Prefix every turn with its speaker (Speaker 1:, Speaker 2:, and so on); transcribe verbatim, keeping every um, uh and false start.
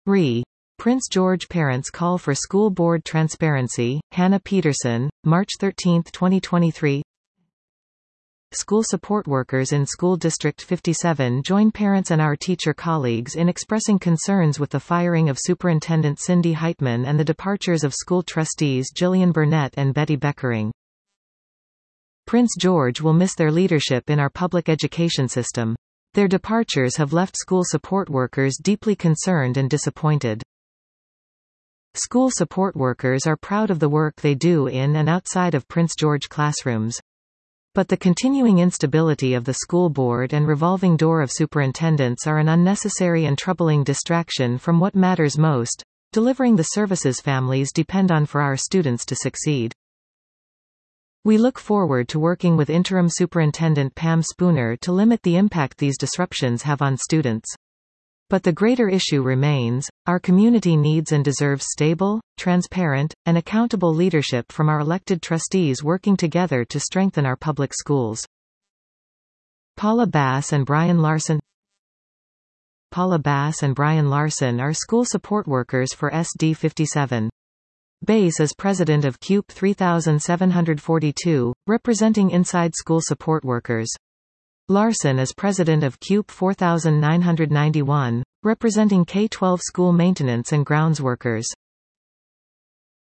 Speaker 1: R E. Prince George parents call for school board transparency. Hannah Peterson, March thirteenth twenty twenty-three. School support workers in School District fifty-seven join parents and our teacher colleagues in expressing concerns with the firing of Superintendent Cindy Heitman and the departures of school trustees Jillian Burnett and Betty Beckering. Prince George will miss their leadership in our public education system. Their departures have left school support workers deeply concerned and disappointed. School support workers are proud of the work they do in and outside of Prince George classrooms. But the continuing instability of the school board and revolving door of superintendents are an unnecessary and troubling distraction from what matters most, delivering the services families depend on for our students to succeed. We look forward to working with Interim Superintendent Pam Spooner to limit the impact these disruptions have on students. But the greater issue remains, our community needs and deserves stable, transparent, and accountable leadership from our elected trustees working together to strengthen our public schools. Paula Bass and Brian Larson. Paula Bass and Brian Larson are school support workers for S D fifty-seven. Bass is president of C U P three thousand seven hundred forty-two, representing inside school support workers. Larson is president of C U P four thousand nine hundred ninety-one, representing K twelve school maintenance and grounds workers.